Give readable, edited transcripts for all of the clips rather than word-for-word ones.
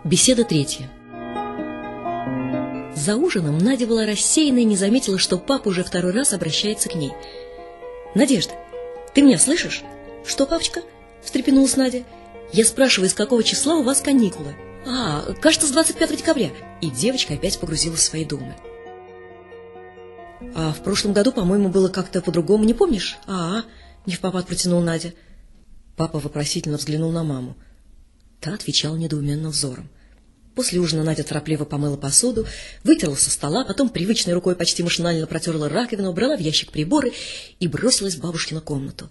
Беседа третья. За ужином Надя была рассеяна и не заметила, что папа уже второй раз обращается к ней. «Надежда, ты меня слышишь?» «Что, папочка?» – встрепенулась Надя. «Я спрашиваю, из какого числа у вас каникулы?» Кажется, с 25 декабря». И девочка опять погрузилась в свои думы. «А в прошлом году, по-моему, было как-то по-другому, не помнишь?» «Невпопад протянул Надя». Папа вопросительно взглянул на маму. Та отвечала недоуменным взором. После ужина Надя торопливо помыла посуду, вытерла со стола, потом привычной рукой почти машинально протерла раковину, убрала в ящик приборы и бросилась в бабушкину комнату.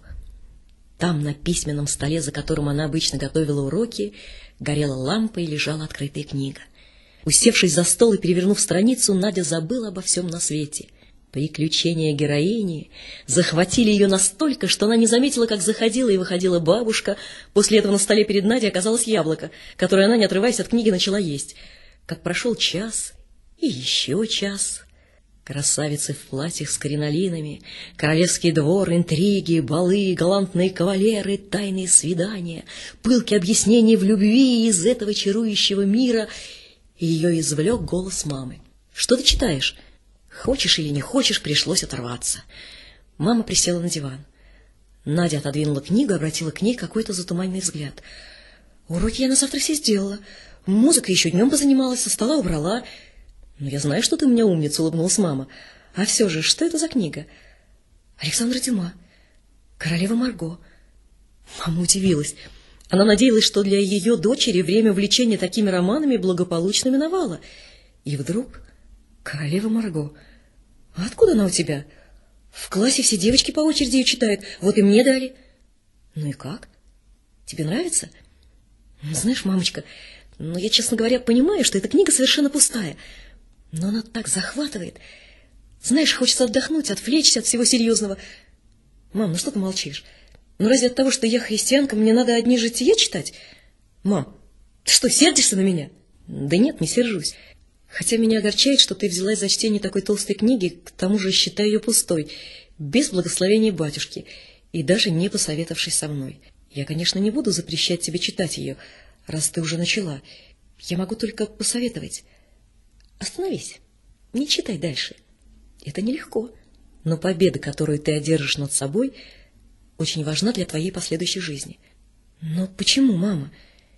Там, на письменном столе, за которым она обычно готовила уроки, горела лампа и лежала открытая книга. Усевшись за стол и перевернув страницу, Надя забыла обо всем на свете. Приключения героини захватили ее настолько, что она не заметила, как заходила и выходила бабушка. После этого на столе перед Надей оказалось яблоко, которое она, не отрываясь от книги, начала есть. Как прошел час и еще час. Красавицы в платьях с кринолинами, королевский двор, интриги, балы, галантные кавалеры, тайные свидания, пылкие объяснения в любви из этого чарующего мира. И ее извлек голос мамы. «Что ты читаешь?» Хочешь или не хочешь, пришлось оторваться. Мама присела на диван. Надя отодвинула книгу, обратила к ней какой-то затуманенный взгляд. «Уроки я на завтра все сделала. Музыкой еще днем позанималась, со стола убрала». «Я знаю, что ты у меня умница», — улыбнулась мама. «А все же, что это за книга?» «Александра Дюма. Королева Марго». Мама удивилась. Она надеялась, что для ее дочери время увлечения такими романами благополучно миновало. И вдруг... «Королева Марго. А откуда она у тебя?» «В классе все девочки по очереди ее читают, вот и мне дали». «Ну и как? Тебе нравится?» «Знаешь, мамочка, я, честно говоря, понимаю, что эта книга совершенно пустая, но она так захватывает. Знаешь, хочется отдохнуть, отвлечься от всего серьезного». «Мам, что ты молчишь? Разве от того, что я христианка, мне надо одни жития читать?» «Мам, ты что, сердишься на меня?» «Да нет, не сержусь. Хотя меня огорчает, что ты взялась за чтение такой толстой книги, к тому же считаю ее пустой, без благословения батюшки, и даже не посоветовавшись со мной. Я, конечно, не буду запрещать тебе читать ее, раз ты уже начала. Я могу только посоветовать. Остановись, не читай дальше. Это нелегко, но победа, которую ты одержишь над собой, очень важна для твоей последующей жизни». «Но почему, мама?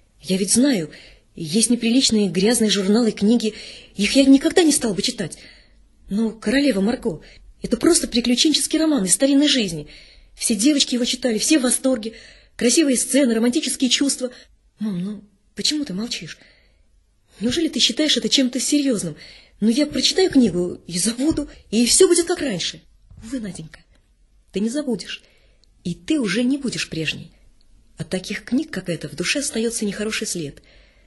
Я ведь знаю... Есть неприличные грязные журналы, книги. Их я никогда не стал бы читать. Но «Королева Марго» — это просто приключенческий роман из старинной жизни. Все девочки его читали, все в восторге. Красивые сцены, романтические чувства. Мам, почему ты молчишь? Неужели ты считаешь это чем-то серьезным? Я прочитаю книгу и забуду, и все будет как раньше. Увы, Наденька, ты не забудешь, и ты уже не будешь прежней. От таких книг, как эта, в душе остается нехороший след.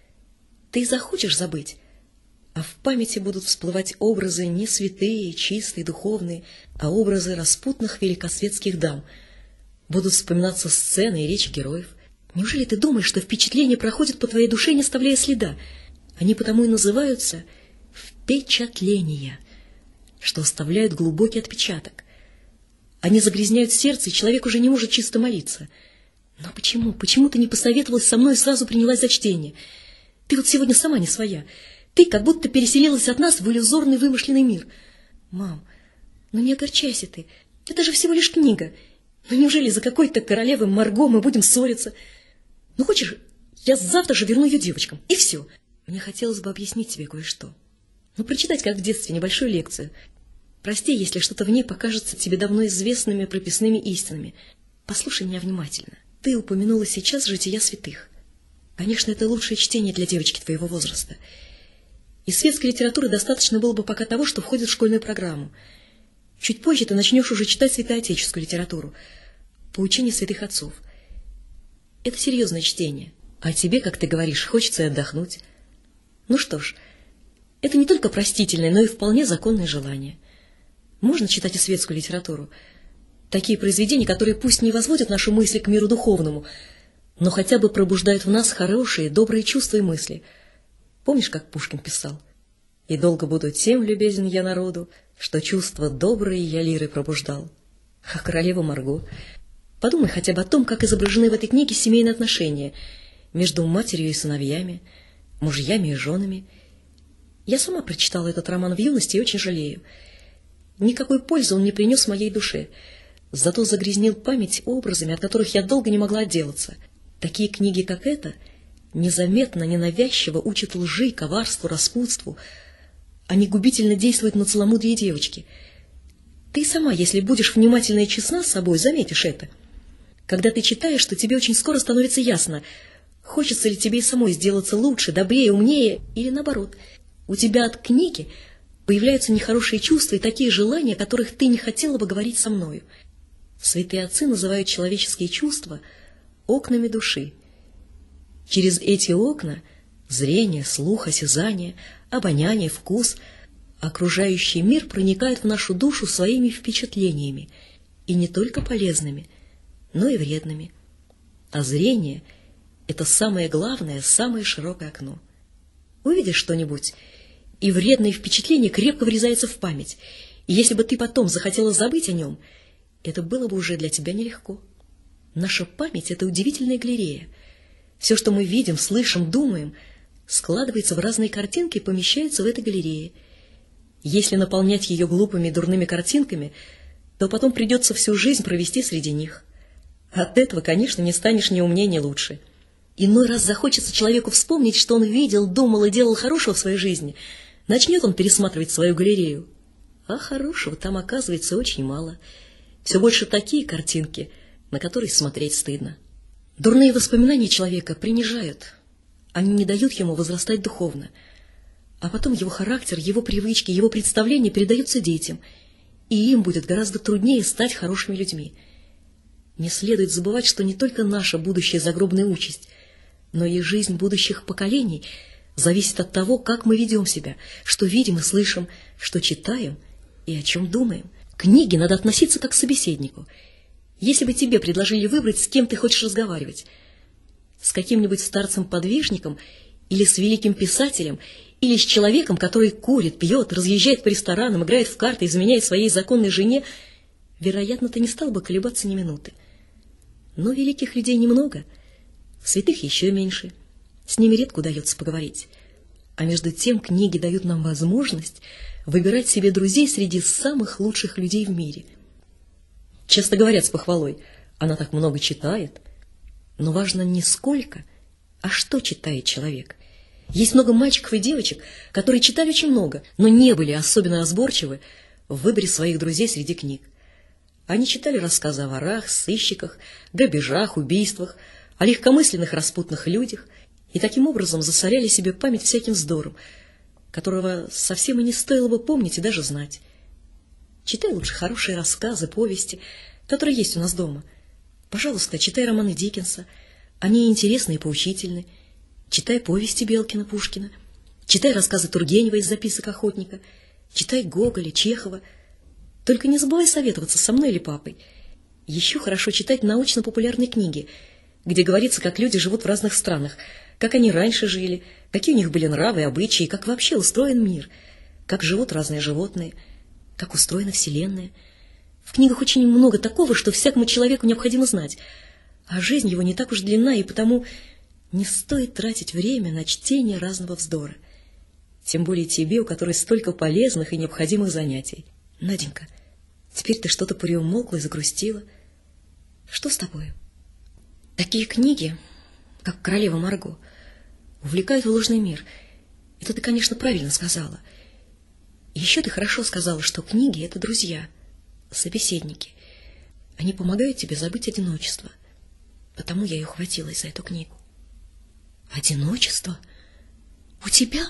Ты захочешь забыть, а в памяти будут всплывать образы не святые, чистые, духовные, а образы распутных великосветских дам. Будут вспоминаться сцены и речи героев. Неужели ты думаешь, что впечатления проходят по твоей душе, не оставляя следа? Они потому и называются впечатления, что оставляют глубокий отпечаток. Они загрязняют сердце, и человек уже не может чисто молиться. Но почему? Почему ты не посоветовалась со мной и сразу принялась за чтение? Ты вот сегодня сама не своя. Ты как будто переселилась от нас в иллюзорный вымышленный мир. Мам, не огорчайся ты. Это же всего лишь книга. Неужели за какой-то королевой Марго мы будем ссориться? Хочешь, я завтра же верну ее девочкам, и все. Мне хотелось бы объяснить тебе кое-что. Прочитать, как в детстве, небольшую лекцию. Прости, если что-то в ней покажется тебе давно известными прописными истинами. Послушай меня внимательно. Ты упомянула сейчас жития святых. Конечно, это лучшее чтение для девочки твоего возраста. Из светской литературы достаточно было бы пока того, что входит в школьную программу. Чуть позже ты начнешь уже читать святоотеческую литературу, поучения святых отцов. Это серьезное чтение, а тебе, как ты говоришь, хочется и отдохнуть. Что ж, это не только простительное, но и вполне законное желание. Можно читать и светскую литературу, такие произведения, которые пусть не возводят нашу мысль к миру духовному, но хотя бы пробуждают в нас хорошие, добрые чувства и мысли. Помнишь, как Пушкин писал? «И долго буду тем любезен я народу, что чувства добрые я лирой пробуждал». А королева Марго? Подумай хотя бы о том, как изображены в этой книге семейные отношения между матерью и сыновьями, мужьями и женами. Я сама прочитала этот роман в юности и очень жалею. Никакой пользы он не принес моей душе, зато загрязнил память образами, от которых я долго не могла отделаться. Такие книги, как эта, незаметно, ненавязчиво учат лжи, коварству, распутству. Они губительно действуют на целомудрие девочки. Ты сама, если будешь внимательна и честна с собой, заметишь это. Когда ты читаешь, то тебе очень скоро становится ясно, хочется ли тебе и самой сделаться лучше, добрее, умнее, или наоборот. У тебя от книги появляются нехорошие чувства и такие желания, о которых ты не хотела бы говорить со мною. Святые отцы называют человеческие чувства окнами души. Через эти окна зрение, слух, осязание, обоняние, вкус, окружающий мир проникает в нашу душу своими впечатлениями, и не только полезными, но и вредными. А зрение — это самое главное, самое широкое окно. Увидишь что-нибудь, и вредное впечатление крепко врезается в память, и если бы ты потом захотела забыть о нем, это было бы уже для тебя нелегко. Наша память — это удивительная галерея. Все, что мы видим, слышим, думаем, складывается в разные картинки и помещается в этой галерее. Если наполнять ее глупыми и дурными картинками, то потом придется всю жизнь провести среди них. От этого, конечно, не станешь ни умнее, ни лучше. Иной раз захочется человеку вспомнить, что он видел, думал и делал хорошего в своей жизни. Начнет он пересматривать свою галерею. А хорошего там оказывается очень мало. Все больше такие картинки, на которые смотреть стыдно. Дурные воспоминания человека принижают. Они не дают ему возрастать духовно. А потом его характер, его привычки, его представления передаются детям, и им будет гораздо труднее стать хорошими людьми. Не следует забывать, что не только наша будущая загробная участь, но и жизнь будущих поколений зависит от того, как мы ведем себя, что видим и слышим, что читаем и о чем думаем. К книге надо относиться как к собеседнику. Если бы тебе предложили выбрать, с кем ты хочешь разговаривать, с каким-нибудь старцем-подвижником или с великим писателем, или с человеком, который курит, пьет, разъезжает по ресторанам, играет в карты, изменяет своей законной жене, вероятно, ты не стал бы колебаться ни минуты. Но великих людей немного, святых еще меньше, с ними редко удается поговорить. А между тем книги дают нам возможность выбирать себе друзей среди самых лучших людей в мире. Часто говорят с похвалой: она так много читает. Но важно не сколько, а что читает человек. Есть много мальчиков и девочек, которые читали очень много, но не были особенно разборчивы в выборе своих друзей среди книг. Они читали рассказы о ворах, сыщиках, грабежах, убийствах, о легкомысленных распутных людях и таким образом засоряли себе память всяким вздором, которого совсем и не стоило бы помнить и даже знать. Читай лучше хорошие рассказы, повести, которые есть у нас дома. Пожалуйста, читай романы Диккенса, они интересны и поучительны. Читай повести Белкина, Пушкина, читай рассказы Тургенева из записок охотника, читай Гоголя, Чехова. Только не забывай советоваться со мной или папой. Еще хорошо читать научно-популярные книги, где говорится, как люди живут в разных странах, как они раньше жили, какие у них были нравы, обычаи, как вообще устроен мир, как живут разные животные, как устроена Вселенная. В книгах очень много такого, что всякому человеку необходимо знать, а жизнь его не так уж длинна, и потому не стоит тратить время на чтение разного вздора. Тем более тебе, у которой столько полезных и необходимых занятий. Наденька, теперь ты что-то приумолкла и загрустила. Что с тобой? Такие книги, как «Королева Марго», увлекают в ложный мир. Это ты, конечно, правильно сказала. Еще ты хорошо сказала, что книги — это друзья, собеседники. Они помогают тебе забыть одиночество. Потому я и ухватилась за эту книгу. Одиночество? У тебя?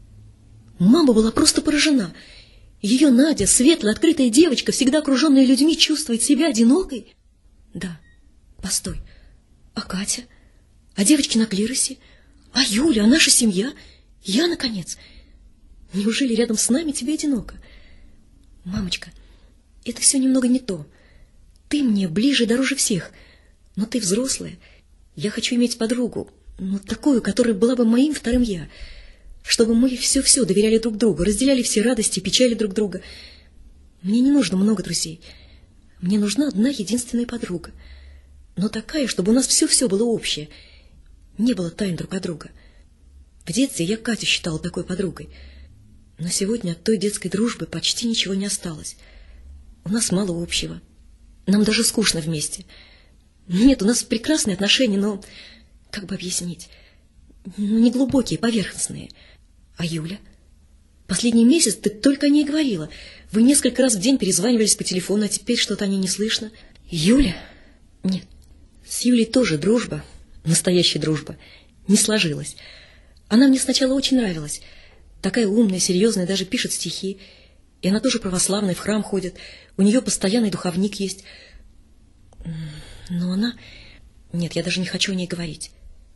Мама была просто поражена. Ее Надя, светлая, открытая девочка, всегда окруженная людьми, чувствует себя одинокой? Да. Постой. А Катя? А девочки на клиросе? А Юля? А наша семья? Я, наконец? Неужели рядом с нами тебе одиноко? Мамочка, это все немного не то. Ты мне ближе и дороже всех, но ты взрослая. Я хочу иметь подругу, но такую, которая была бы моим вторым «я», чтобы мы все-все доверяли друг другу, разделяли все радости и печали друг друга. Мне не нужно много друзей. Мне нужна одна единственная подруга, но такая, чтобы у нас все-все было общее, не было тайн друг от друга. В детстве я Катю считала такой подругой. Но сегодня от той детской дружбы почти ничего не осталось. У нас мало общего. Нам даже скучно вместе. Нет, у нас прекрасные отношения, но, как бы объяснить, не глубокие, поверхностные. А Юля? Последний месяц ты только о ней говорила. Вы несколько раз в день перезванивались по телефону, а теперь что-то о ней не слышно. Юля? Нет, с Юлей тоже дружба, настоящая дружба, не сложилась. Она мне сначала очень нравилась. Такая умная, серьезная, даже пишет стихи. И она тоже православная, в храм ходит. У нее постоянный духовник есть. Но она... Нет, я даже не хочу о ней говорить.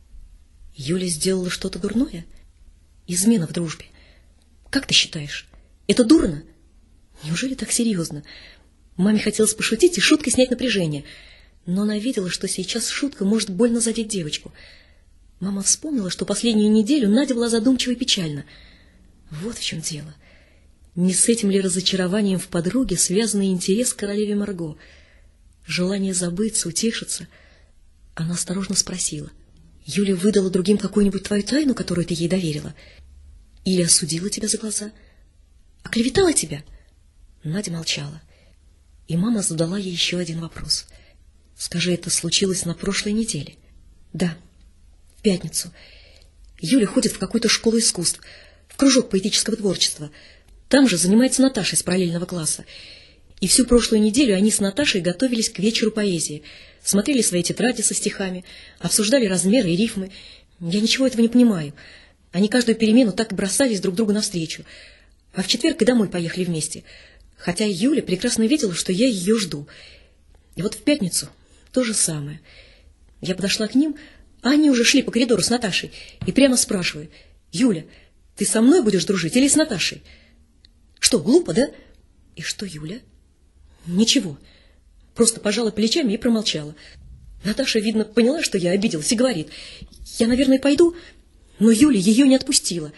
Юля сделала что-то дурное? Измена в дружбе. Как ты считаешь, это дурно? Неужели так серьезно? Маме хотелось пошутить и шуткой снять напряжение. Но она видела, что сейчас шутка может больно задеть девочку. Мама вспомнила, что последнюю неделю Надя была задумчива и печальна. Вот в чем дело. Не с этим ли разочарованием в подруге связан интерес к королеве Марго? Желание забыться, утешиться? Она осторожно спросила. Юля выдала другим какую-нибудь твою тайну, которую ты ей доверила? Или осудила тебя за глаза? Оклеветала тебя? Надя молчала. И мама задала ей еще один вопрос. Скажи, это случилось на прошлой неделе? Да, в пятницу. Юля ходит в какую-то школу искусств, в кружок поэтического творчества. Там же занимается Наташа из параллельного класса. И всю прошлую неделю они с Наташей готовились к вечеру поэзии, смотрели свои тетради со стихами, обсуждали размеры и рифмы. Я ничего этого не понимаю. Они каждую перемену так и бросались друг другу навстречу. А в четверг и домой поехали вместе. Хотя Юля прекрасно видела, что я ее жду. И вот в пятницу то же самое. Я подошла к ним, а они уже шли по коридору с Наташей. И прямо спрашиваю: «Юля, ты со мной будешь дружить или с Наташей?» Что, глупо, да? И что, Юля? Ничего. Просто пожала плечами и промолчала. Наташа, видно, поняла, что я обиделась, и говорит: «Я, наверное, пойду». Но Юля ее не отпустила.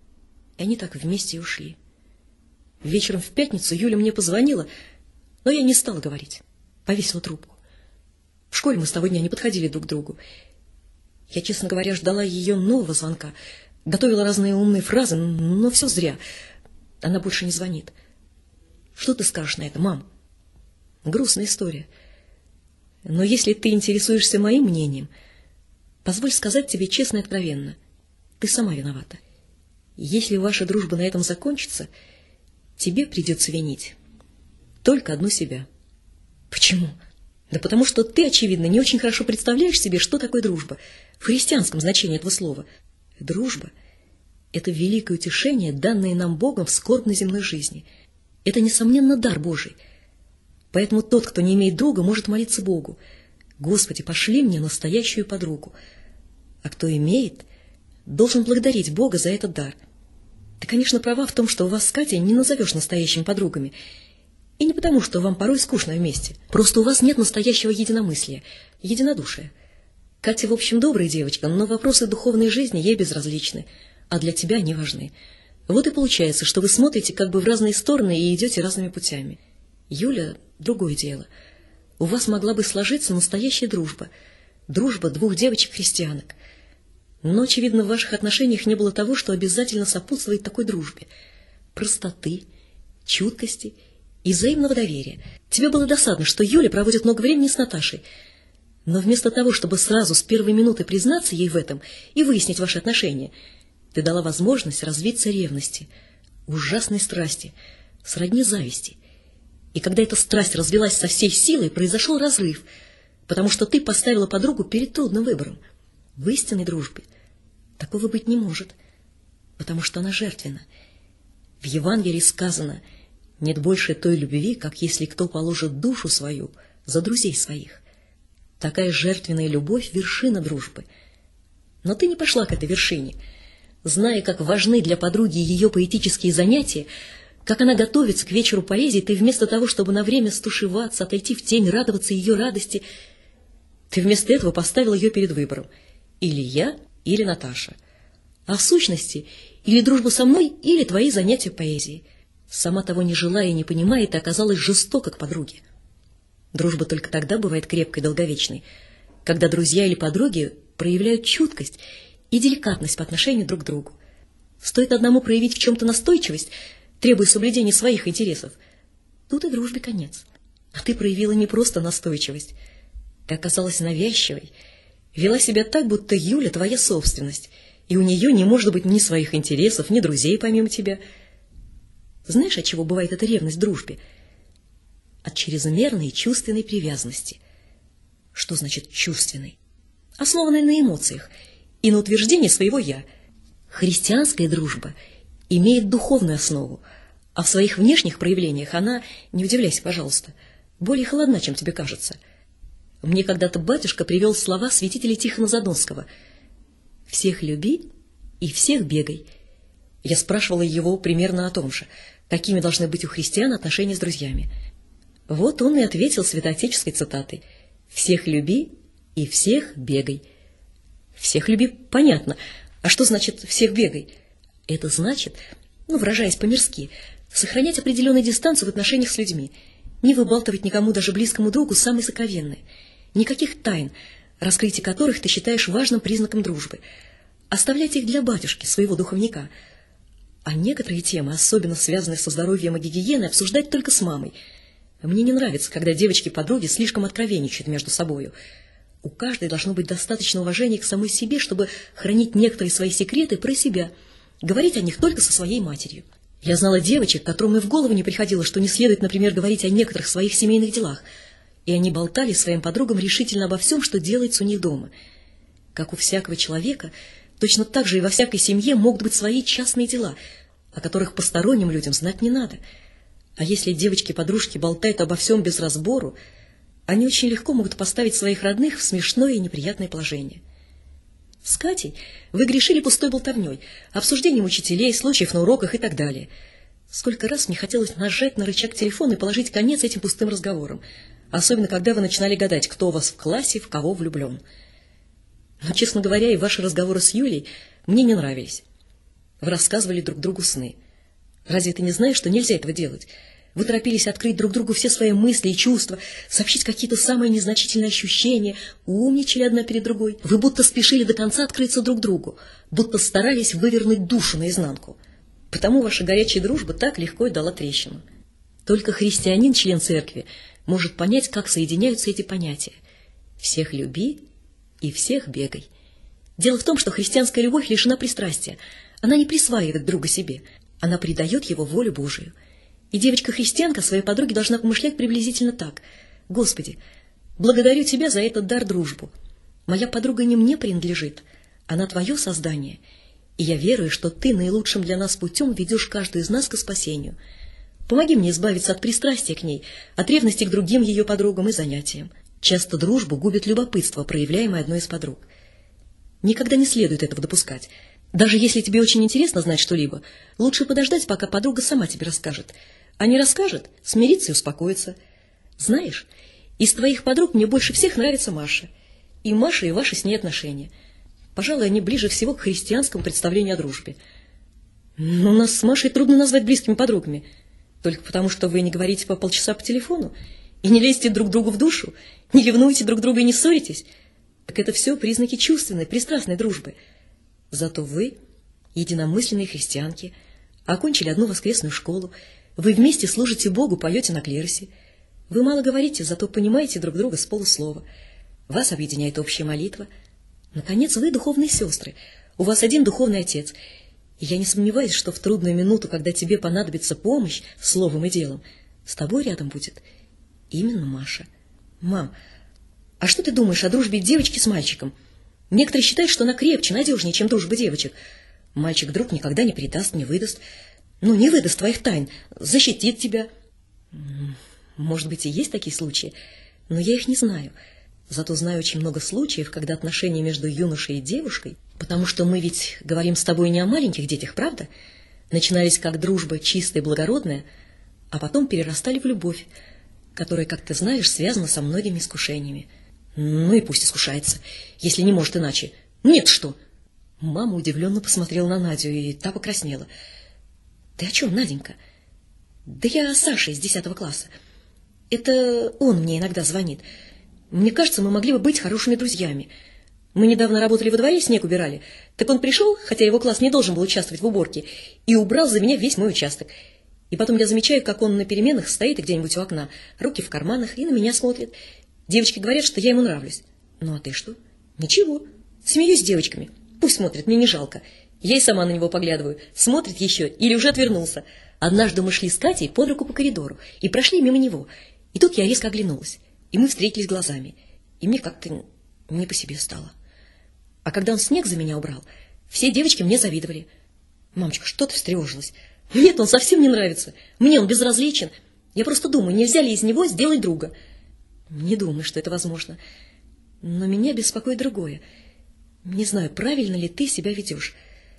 И они так вместе и ушли. Вечером в пятницу Юля мне позвонила, но я не стала говорить. Повесила трубку. В школе мы с того дня не подходили друг к другу. Я, честно говоря, ждала ее нового звонка. Готовила разные умные фразы, но все зря. Она больше не звонит. Что ты скажешь на это, мам? Грустная история. Но если ты интересуешься моим мнением, позволь сказать тебе честно и откровенно. Ты сама виновата. Если ваша дружба на этом закончится, тебе придется винить только одну себя. Почему? Да потому что ты, очевидно, не очень хорошо представляешь себе, что такое дружба в христианском значении этого слова. Дружба — это великое утешение, данное нам Богом в скорбной земной жизни. Это, несомненно, дар Божий. Поэтому тот, кто не имеет друга, может молиться Богу: «Господи, пошли мне настоящую подругу». А кто имеет, должен благодарить Бога за этот дар. Ты, конечно, права в том, что вас с Катей не назовешь настоящими подругами. И не потому, что вам порой скучно вместе. Просто у вас нет настоящего единомыслия, единодушия. Катя, в общем, добрая девочка, но вопросы духовной жизни ей безразличны, а для тебя они важны. Вот и получается, что вы смотрите как бы в разные стороны и идете разными путями. Юля — другое дело. У вас могла бы сложиться настоящая дружба. Дружба двух девочек-христианок. Но, очевидно, в ваших отношениях не было того, что обязательно сопутствует такой дружбе. Простоты, чуткости и взаимного доверия. Тебе было досадно, что Юля проводит много времени с Наташей. Но вместо того, чтобы сразу с первой минуты признаться ей в этом и выяснить ваши отношения, ты дала возможность развиться ревности, ужасной страсти, сродни зависти. И когда эта страсть развилась со всей силой, произошел разрыв, потому что ты поставила подругу перед трудным выбором. В истинной дружбе такого быть не может, потому что она жертвенна. В Евангелии сказано: «Нет больше той любви, как если кто положит душу свою за друзей своих». Такая жертвенная любовь — вершина дружбы. Но ты не пошла к этой вершине. Зная, как важны для подруги ее поэтические занятия, как она готовится к вечеру поэзии, ты вместо того, чтобы на время стушеваться, отойти в тень, радоваться ее радости, ты вместо этого поставил ее перед выбором: или я, или Наташа. А в сущности, или дружба со мной, или твои занятия поэзией. Сама того не желая и не понимая, ты оказалась жестока к подруге. Дружба только тогда бывает крепкой и долговечной, когда друзья или подруги проявляют чуткость и деликатность по отношению друг к другу. Стоит одному проявить в чем-то настойчивость, требуя соблюдения своих интересов, тут и дружбе конец. А ты проявила не просто настойчивость. Ты оказалась навязчивой, вела себя так, будто Юля твоя собственность, и у нее не может быть ни своих интересов, ни друзей помимо тебя. Знаешь, от чего бывает эта ревность в дружбе? От чрезмерной чувственной привязанности. Что значит чувственной? Основанной на эмоциях и на утверждении своего «я». Христианская дружба имеет духовную основу, а в своих внешних проявлениях она, не удивляйся, пожалуйста, более холодна, чем тебе кажется. Мне когда-то батюшка привел слова святителя Тихона Задонского: «Всех люби и всех бегай». Я спрашивала его примерно о том же, какими должны быть у христиан отношения с друзьями. Вот он и ответил святоотеческой цитатой: «Всех люби и всех бегай». Всех люби, понятно. А что значит «всех бегай»? Это значит, выражаясь по-мирски, сохранять определенную дистанцию в отношениях с людьми, не выбалтывать никому, даже близкому другу, самые сокровенные, никаких тайн, раскрытие которых ты считаешь важным признаком дружбы. Оставлять их для батюшки, своего духовника. А некоторые темы, особенно связанные со здоровьем и гигиеной, обсуждать только с мамой. Мне не нравится, когда девочки-подруги слишком откровенничают между собою. У каждой должно быть достаточно уважения к самой себе, чтобы хранить некоторые свои секреты про себя, говорить о них только со своей матерью. Я знала девочек, которым и в голову не приходило, что не следует, например, говорить о некоторых своих семейных делах, и они болтали своим подругам решительно обо всем, что делается у них дома. Как у всякого человека, точно так же и во всякой семье могут быть свои частные дела, о которых посторонним людям знать не надо. А если девочки-подружки болтают обо всем без разбору, они очень легко могут поставить своих родных в смешное и неприятное положение. С Катей вы грешили пустой болтовней, обсуждением учителей, случаев на уроках и так далее. Сколько раз мне хотелось нажать на рычаг телефона и положить конец этим пустым разговорам, особенно когда вы начинали гадать, кто у вас в классе, в кого влюблен. Но, честно говоря, и ваши разговоры с Юлей мне не нравились. Вы рассказывали друг другу сны. Разве ты не знаешь, что нельзя этого делать? Вы торопились открыть друг другу все свои мысли и чувства, сообщить какие-то самые незначительные ощущения, умничали одна перед другой. Вы будто спешили до конца открыться друг другу, будто старались вывернуть душу наизнанку. Потому ваша горячая дружба так легко и дала трещину. Только христианин, член церкви, может понять, как соединяются эти понятия. Всех люби и всех бегай. Дело в том, что христианская любовь лишена пристрастия. Она не присваивает друга себе, она придает его волю Божию. И девочка-христианка своей подруге должна помышлять приблизительно так: «Господи, благодарю Тебя за этот дар дружбу. Моя подруга не мне принадлежит, она Твое создание, и я верую, что Ты наилучшим для нас путем ведешь каждую из нас к спасению. Помоги мне избавиться от пристрастия к ней, от ревности к другим ее подругам и занятиям». Часто дружбу губит любопытство, проявляемое одной из подруг. Никогда не следует этого допускать. Даже если тебе очень интересно знать что-либо, лучше подождать, пока подруга сама тебе расскажет. А не расскажет, смириться и успокоиться. Знаешь, из твоих подруг мне больше всех нравится Маша. И Маша, и ваши с ней отношения. Пожалуй, они ближе всего к христианскому представлению о дружбе. Но нас с Машей трудно назвать близкими подругами. Только потому, что вы не говорите по полчаса по телефону, и не лезете друг другу в душу, не ревнуете друг друга и не ссоритесь. Так это все признаки чувственной, пристрастной дружбы. Зато вы, единомысленные христианки, окончили одну воскресную школу, вы вместе служите Богу, поете на клиросе. Вы мало говорите, зато понимаете друг друга с полуслова. Вас объединяет общая молитва. Наконец, вы духовные сестры, у вас один духовный отец. И я не сомневаюсь, что в трудную минуту, когда тебе понадобится помощь словом и делом, с тобой рядом будет именно Маша. Мам, а что ты думаешь о дружбе девочки с мальчиком? Некоторые считают, что она крепче, надежнее, чем дружба девочек. Мальчик-друг никогда не предаст, не выдаст. Ну, не выдаст твоих тайн, защитит тебя. Может быть, и есть такие случаи, но я их не знаю. Зато знаю очень много случаев, когда отношения между юношей и девушкой, потому что мы ведь говорим с тобой не о маленьких детях, правда? Начинались как дружба чистая и благородная, а потом перерастали в любовь, которая, как ты знаешь, связана со многими искушениями. Ну и пусть искушается, если не может иначе. Нет, что? Мама удивленно посмотрела на Надю, и та покраснела. Ты о чем, Наденька? Да я Саша из 10 класса. Это он мне иногда звонит. Мне кажется, мы могли бы быть хорошими друзьями. Мы недавно работали во дворе, снег убирали. Так он пришел, хотя его класс не должен был участвовать в уборке, и убрал за меня весь мой участок. И потом я замечаю, как он на переменах стоит где-нибудь у окна, руки в карманах, и на меня смотрит. Девочки говорят, что я ему нравлюсь. Ну а ты что? Ничего. Смеюсь с девочками. Пусть смотрит, мне не жалко. Я и сама на него поглядываю. Смотрит еще или уже отвернулся. Однажды мы шли с Катей под руку по коридору и прошли мимо него. И тут я резко оглянулась. И мы встретились глазами. И мне как-то не по себе стало. А когда он снег за меня убрал, все девочки мне завидовали. Мамочка, что ты встревожилась? Нет, он совсем не нравится. Мне он безразличен. Я просто думаю, нельзя ли из него сделать друга? Не думаю, что это возможно. Но меня беспокоит другое. Не знаю, правильно ли ты себя ведешь.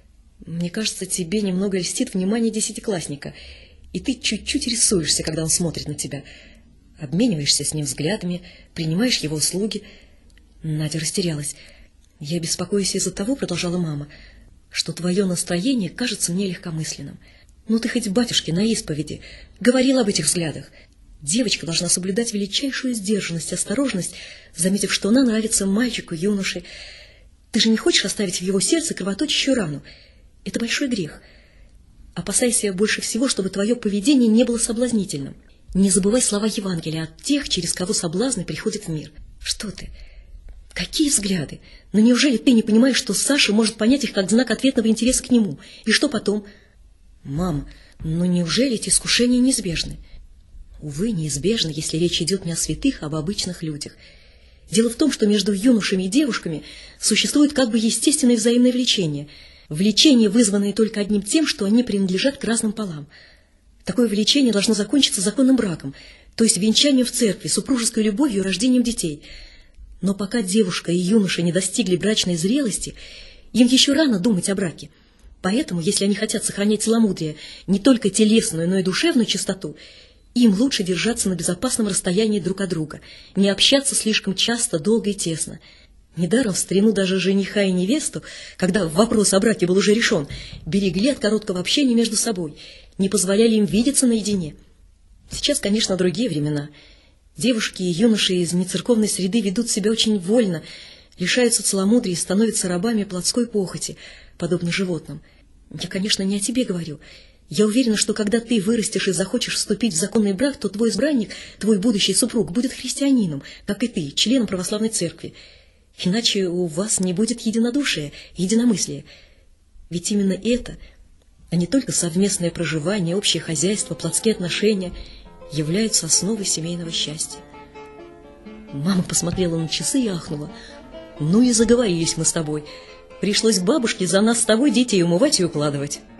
Мне кажется, тебе немного льстит внимание десятиклассника, и ты чуть-чуть рисуешься, когда он смотрит на тебя. Обмениваешься с ним взглядами, принимаешь его услуги. Надя растерялась. Я беспокоюсь из-за того, продолжала мама, что твое настроение кажется мне легкомысленным. Ну ты хоть батюшке на исповеди говорил об этих взглядах. Девочка должна соблюдать величайшую сдержанность, осторожность, заметив, что она нравится мальчику, юноше. Ты же не хочешь оставить в его сердце кровоточащую рану. Это большой грех. Опасайся больше всего, чтобы твое поведение не было соблазнительным. Не забывай слова Евангелия от тех, через кого соблазны приходят в мир. Что ты? Какие взгляды? Но неужели ты не понимаешь, что Саша может понять их как знак ответного интереса к нему? И что потом? Мам, но неужели эти искушения неизбежны? Увы, неизбежны, если речь идет не о святых, а об обычных людях. Дело в том, что между юношами и девушками существует как бы естественное взаимное влечение. Влечение, вызванное только одним тем, что они принадлежат к разным полам. Такое влечение должно закончиться законным браком, то есть венчанием в церкви, супружеской любовью и рождением детей. Но пока девушка и юноша не достигли брачной зрелости, им еще рано думать о браке. Поэтому, если они хотят сохранять целомудрие, не только телесную, но и душевную чистоту, им лучше держаться на безопасном расстоянии друг от друга, не общаться слишком часто, долго и тесно. Недаром в старину даже жениха и невесту, когда вопрос о браке был уже решен, берегли от короткого общения между собой, не позволяли им видеться наедине. Сейчас, конечно, другие времена. Девушки и юноши из нецерковной среды ведут себя очень вольно, лишаются целомудрия и становятся рабами плотской похоти, подобно животным. Я, конечно, не о тебе говорю. Я уверена, что когда ты вырастешь и захочешь вступить в законный брак, то твой избранник, твой будущий супруг, будет христианином, как и ты, членом православной церкви. Иначе у вас не будет единодушия, единомыслия. Ведь именно это, а не только совместное проживание, общее хозяйство, плотские отношения, являются основой семейного счастья. Мама посмотрела на часы и ахнула. Ну и заговорились мы с тобой. Пришлось к бабушке за нас с тобой детей умывать и укладывать.